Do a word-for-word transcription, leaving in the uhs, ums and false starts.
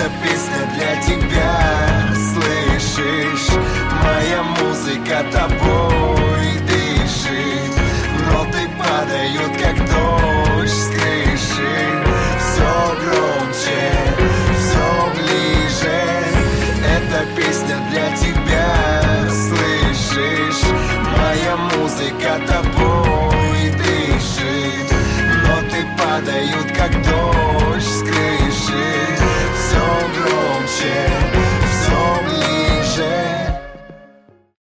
эта песня для тебя. Слышишь, моя музыка тобой дышит, ноты падают, как дождь с крыши. Все громче, все ближе, эта песня для тебя. Слышишь, моя музыка тобой дышит, ноты падают, как дождь.